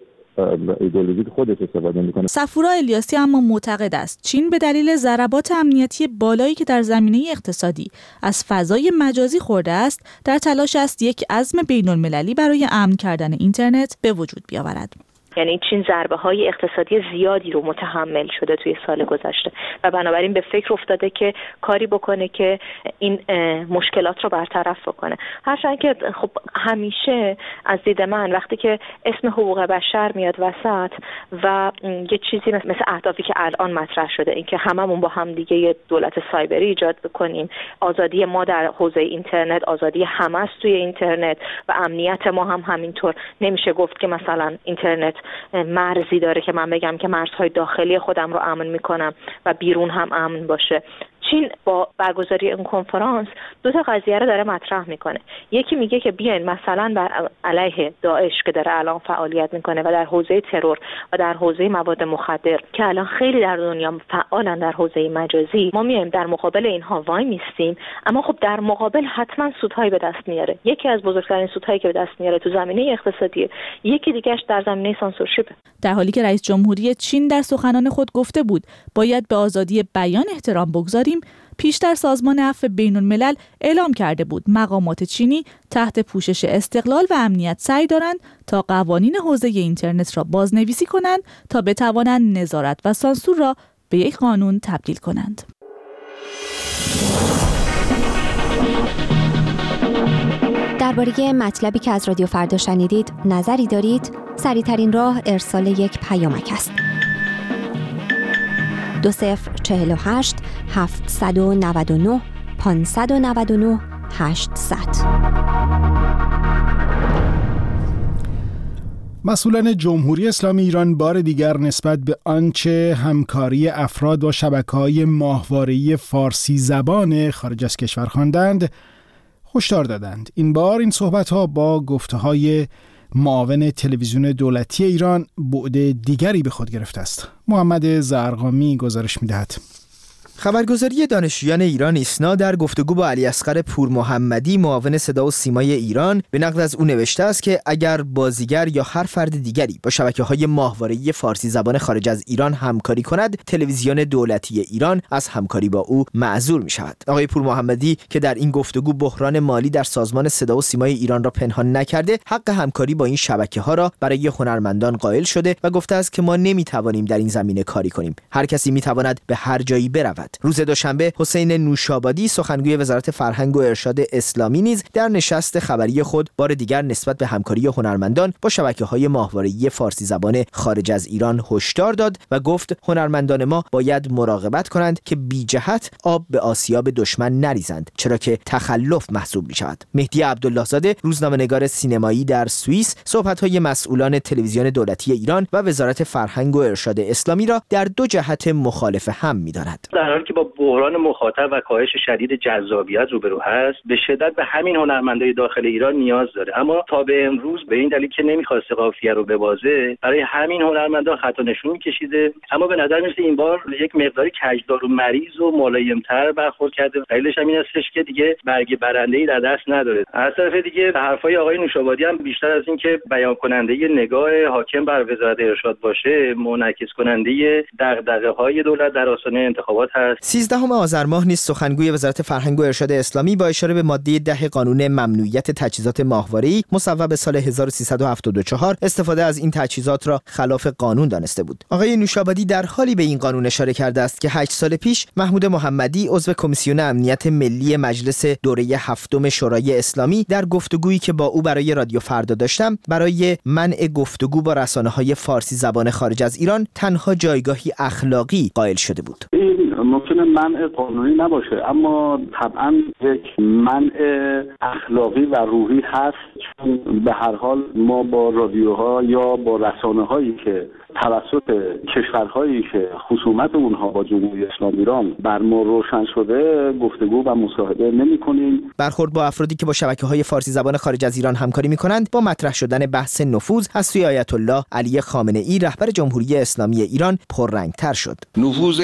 ایدئولوژی خودش استفاده میکنه. صفورا الیاسی اما معتقد است چین به دلیل ضربات امنیتی بالایی که در زمینه اقتصادی از فضای مجازی خورده است در تلاش است یک عزم بین المللی برای امن کردن اینترنت به وجود بیاورد. یعنی چین ضربه های اقتصادی زیادی رو متحمل شده توی سال گذشته و بنابراین به فکر افتاده که کاری بکنه که این مشکلات رو برطرف بکنه. هرچند که خب همیشه از دید من وقتی که اسم حقوق بشر میاد وسط و یه چیزی مثل اهدافی که الان مطرح شده این که هممون با هم دیگه یه دولت سایبری ایجاد بکنیم، آزادی ما در حوزه اینترنت، آزادی همه است توی اینترنت و امنیت ما هم همینطور، نمیشه گفت که مثلا اینترنت مرزی داره که من بگم که مرزهای داخلی خودم رو امن میکنم و بیرون هم امن باشه. چین با برگزاری این کنفرانس دو تا قضیه رو داره مطرح میکنه. یکی میگه که بیاین مثلا بر علیه داعش که داره الان فعالیت میکنه و در حوزه ترور و در حوزه مواد مخدر که الان خیلی در دنیا فعالن در حوزه مجازی، ما میایم در مقابل اینها وای میستیم، اما خب در مقابل حتما سودهایی به دست میاره. یکی از بزرگترین سودهایی که به دست میاره تو زمینه اقتصادی، یکی دیگهش در زمینه سانسورشیپ. در حالی که رئیس جمهوری چین در سخنان خود گفته بود باید به آزادی بیان احترام بگذاریم، پیشتر سازمان عفو بین الملل اعلام کرده بود مقامات چینی تحت پوشش استقلال و امنیت سعی دارند تا قوانین حوزه اینترنت را بازنویسی کنند تا بتوانند نظارت و سانسور را به یک قانون تبدیل کنند. درباره مطلبی که از رادیو فردا شنیدید نظری دارید؟ سریع‌ترین راه ارسال یک پیامک است. دو صفر چهل و هشت هفتصد و نود و نه پانصد و نود و نه هشتصد. مسئولان جمهوری اسلامی ایران بار دیگر نسبت به آنچه همکاری افراد با شبکه‌های ماهواره‌ای فارسی زبان خارج از کشور خواندند هشدار دادند. این بار این صحبت‌ها با گفته‌های معاون تلویزیون دولتی ایران بعد دیگری به خود گرفته است. محمد زرقامی گزارش می‌دهد. خبرگزاری دانشجویان ایران ایسنا در گفتگو با علی اصغر پور محمدی معاون صدا و سیمای ایران به نقل از او نوشته است که اگر بازیگر یا هر فرد دیگری با شبکه‌های ماهواره‌ای فارسی زبان خارج از ایران همکاری کند، تلویزیون دولتی ایران از همکاری با او معذور می‌شود. آقای پور محمدی که در این گفتگو بحران مالی در سازمان صدا و سیمای ایران را پنهان نکرده، حق همکاری با این شبکه‌ها را برای هنرمندان قائل شده و گفته است که ما نمی‌توانیم در این زمینه کاری کنیم. هر کسی می‌تواند به هر جایی برود. روز دوشنبه حسین نوشابادی سخنگوی وزارت فرهنگ و ارشاد اسلامی نیز در نشست خبری خود بار دیگر نسبت به همکاری هنرمندان با شبکه‌های ماهواره‌ای فارسی زبان خارج از ایران هشدار داد و گفت هنرمندان ما باید مراقبت کنند که بی جهت آب به آسیاب دشمن نریزند، چرا که تخلف محسوب می‌شود. مهدی عبدالله زاده روزنامه‌نگار سینمایی در سوئیس صحبت‌های مسئولان تلویزیون دولتی ایران و وزارت فرهنگ و ارشاد اسلامی را در دو جهت مخالف هم می‌داند. که با بحران مخاطب و کاهش شدید جذابیت روبرو هست، به شدت به همین هنرمندای داخل ایران نیاز داره، اما تا به امروز به این دلیل که نمیخواسته قافیه رو ببازه، برای همین هنرمندا خطا نشون کشیده. اما به نظر میاد این بار یک مقداری کجدار و مریض و ملایم‌تر برخورد کرده. دلیلش همین هستش که دیگه برگ برنده‌ای در دست نداره. از طرف دیگه حرفای آقای نوشابادی هم بیشتر از این که بیان کننده نگاه حاکم بر وزارت ارشاد باشه، منعکس کننده دغدغه‌های دولت در آستانه انتخابات هست. سیزدهم آذر ماه نیز سخنگوی وزارت فرهنگ و ارشاد اسلامی با اشاره به ماده ده قانون ممنوعیت تجهیزات ماهواره‌ای مصوب به سال هزار و سیصد و هفتاد و چهار استفاده از این تجهیزات را خلاف قانون دانسته بود. آقای نوشابادی در حالی به این قانون اشاره کرده است که هشت سال پیش محمود محمدی عضو کمیسیون امنیت ملی مجلس دوره هفتم شورای اسلامی در گفتگویی که با او برای رادیو فردا داشتم برای منع گفتگو با رسانه‌های فارسی زبان خارج از ایران تنها جایگاهی اخلاقی قائل شده بود. ممکنه منع قانونی نباشه، اما طبعا یک منع اخلاقی و روحی هست، چون به هر حال ما با رادیوها یا با رسانه‌هایی که توسط کشورهایی که خصومت اونها با جمهوری اسلامی ایران بر ما روشن شده گفتگو و مصاحبه نمی‌کنیم. برخورد با افرادی که با شبکه‌های فارسی زبان خارج از ایران همکاری می‌کنند با مطرح شدن بحث نفوذ از سوی آیت الله علی خامنه‌ای رهبر جمهوری اسلامی ایران پررنگ‌تر شد. نفوذ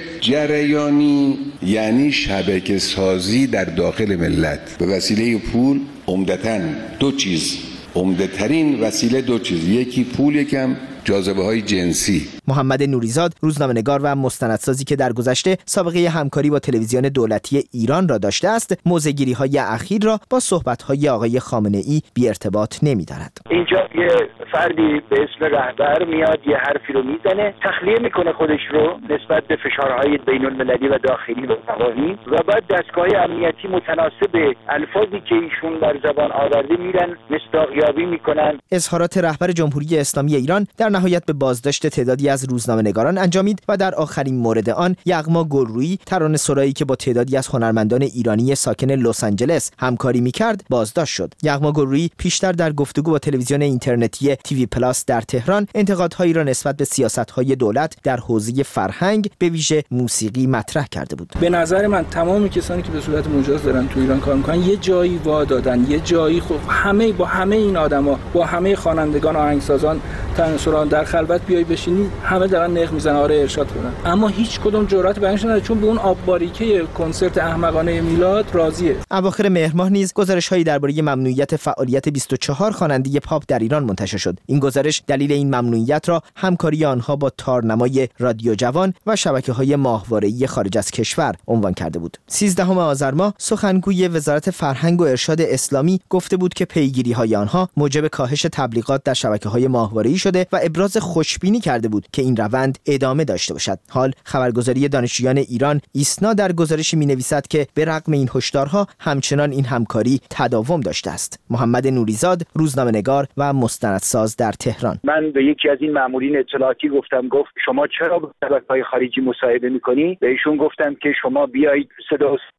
جریانی یعنی شبکه سازی در داخل ملت به وسیله پول، عمدتاً دو چیز، عمده‌ترین وسیله دو چیز، یکی پول، یکم جاذبه‌های جنسی. محمد نوریزاد روزنامه‌نگار و مستندسازی که در گذشته سابقه همکاری با تلویزیون دولتی ایران را داشته است، موضع‌گیری‌های اخیر را با صحبت‌های آقای خامنه‌ای بی ارتباط نمی‌داند. اینجا یه فردی به اسم رهبر میاد یه حرفی رو میزنه، تخلیه میکنه خودش رو نسبت به فشارهای بین‌المللی و داخلی و قوانین و بعد دستگاه امنیتی متناسب الفاظی که ایشون بر زبان آورده میرن مصداقیابی میکنن. اظهارات رهبر جمهوری اسلامی ایران در نهایت به بازداشت تعدادی از روزنامه‌نگاران انجامید و در آخرین مورد آن یغما گلرویی ترانه‌سرایی که با تعدادی از هنرمندان ایرانی ساکن لس آنجلس همکاری می‌کرد بازداشت شد. یغما گلرویی پیشتر در گفتگو با تلویزیون اینترنتی تیوی پلاس در تهران انتقادهایی را نسبت به سیاست‌های دولت در حوزه فرهنگ به ویژه موسیقی مطرح کرده بود. به نظر من تمام کسانی که به صورت مجاز دارن تو ایران کار می‌کنن یه جایی وا دادن، یه جایی خب همه با همه این آدما، با همه خوانندگان، آهنگسازان، تنسران در خلوت بیای بشینی، همه دارن نق میزنن آره ارشاد کنن، اما هیچ کدوم جرأت بیانش نداره چون به اون آب باریکه کنسرت احمقانه میلاد راضیه. اواخر مهر ماه نیز گزارش‌هایی درباره ممنوعیت فعالیت بیست و چهار خواننده پاپ در ایران منتشر شد. این گزارش دلیل این ممنوعیت را همکاری آنها با تارنمای رادیو جوان و شبکه‌های ماهواره‌ای خارج از کشور عنوان کرده بود. سیزدهم آذر ماه سخنگوی وزارت فرهنگ و ارشاد اسلامی گفته بود که پیگیری‌های آنها موجب کاهش تبلیغات در شبکه‌های ماهواره‌ای شده و ابراز خوشبینی کرده بود که این روند ادامه داشته باشد. حال خبرگزاری دانشجویان ایران ایسنا در گزارشی می‌نویسد که به رغم این هشدارها همچنان این همکاری تداوم داشته است. محمد نوریزاد روزنامه‌نگار و مستندساز در تهران: من به یکی از این مامورین اطلاعاتی گفتم، گفت شما چرا با شبکه‌های خارجی مصاحبه می‌کنی؟ به ایشون گفتم که شما بیایید صدا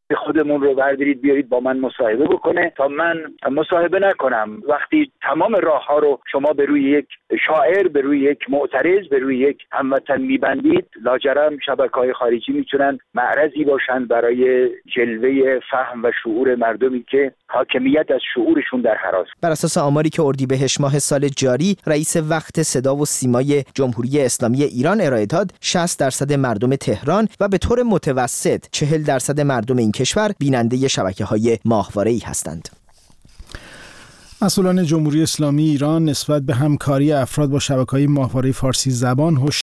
خودمون رو بردارید بیارید با من مصاحبه بکنه تا من مصاحبه نکنم. وقتی تمام راه ها رو شما به روی یک شاعر، به روی یک معترض، به روی یک هموطن میبندید، لاجرم شبکه‌های خارجی میتونن معرضی باشن برای جلوه فهم و شعور مردمی که حاکمیت از شعورشون در هراس. بر اساس آماری که اردیبهشت ماه سال جاری رئیس وقت صدا و سیمای جمهوری اسلامی ایران ارائه داد، شصت درصد مردم تهران و به طور متوسط چهل درصد مردم این کشور بیننده شبکه‌های ماهواره‌ای هستند. مسئولان جمهوری اسلامی ایران نسبت به همکاری افراد با شبکه‌های ماهواره فارسی زبان